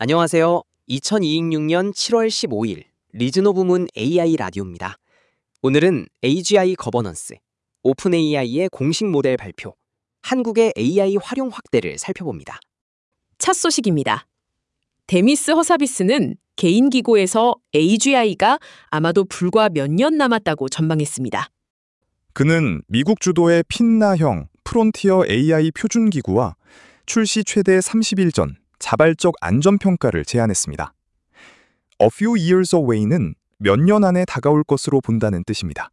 안녕하세요. 2026년 7월 15일 리즈노 부문 AI 라디오입니다. 오늘은 AGI 거버넌스, 오픈 AI의 공식 모델 발표, 한국의 AI 활용 확대를 살펴봅니다. 첫 소식입니다. 데미스 허사비스는 개인 기고에서 AGI가 아마도 불과 몇 년 남았다고 전망했습니다. 그는 미국 주도의 핀나형 프론티어 AI 표준기구와 출시 최대 30일 전 자발적 안전평가를 제안했습니다. A few years away는 몇 년 안에 다가올 것으로 본다는 뜻입니다.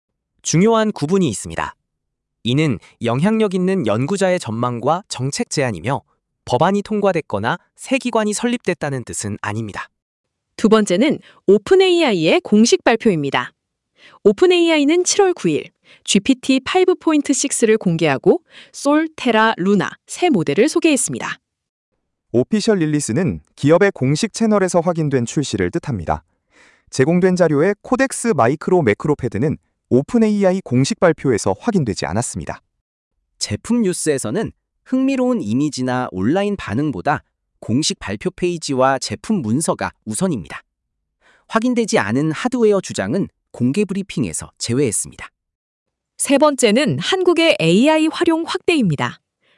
중요한 구분이 있습니다. 이는 영향력 있는 연구자의 전망과 정책 제안이며 법안이 통과됐거나 새 기관이 설립됐다는 뜻은 아닙니다. 두 번째는 오픈 AI의 공식 발표입니다. 오픈 AI는 7월 9일 GPT 5.6를 공개하고 솔, 테라, 루나 새 모델을 소개했습니다. 오피셜 릴리스는 기업의 공식 채널에서 확인된 출시를 뜻합니다. 제공된 자료의 코덱스 마이크로 매크로패드는 오픈 AI 공식 발표에서 확인되지 않았습니다. 제품 뉴스에서는 흥미로운 이미지나 온라인 반응보다 공식 발표 페이지와 제품 문서가 우선입니다. 확인되지 않은 하드웨어 주장은 공개 브리핑에서 제외했습니다. 세 번째는 한국의 AI 활용 확대입니다.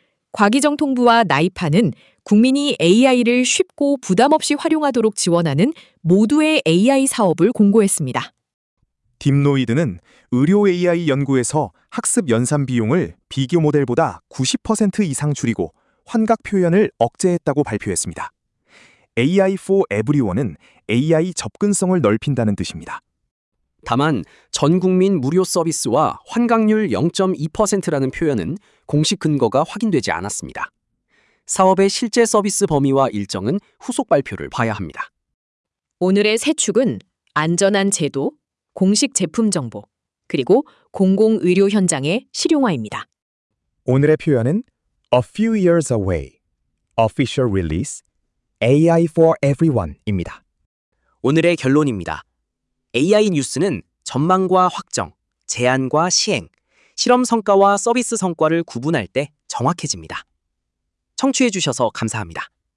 과기정통부와 나이파는 국민이 AI를 쉽고 부담 없이 활용하도록 지원하는 모두의 AI 사업을 공고했습니다. 딥노이드는 의료 AI 연구에서 학습 연산 비용을 비교 모델보다 90% 이상 줄이고 환각 표현을 억제했다고 발표했습니다. AI for Everyone은 AI 접근성을 넓힌다는 뜻입니다. 다만 전 국민 무료 서비스와 환각률 0.2%라는 표현은 공식 근거가 확인되지 않았습니다. 사업의 실제 서비스 범위와 일정은 후속 발표를 봐야 합니다. 오늘의 세 축은 안전한 제도, 공식 제품 정보, 그리고 공공의료 현장의 실용화입니다. 오늘의 표현은 A few years away, official release, AI for everyone입니다. 오늘의 결론입니다. AI 뉴스는 전망과 확정, 제안과 시행, 실험 성과와 서비스 성과를 구분할 때 정확해집니다. 청취해 주셔서 감사합니다.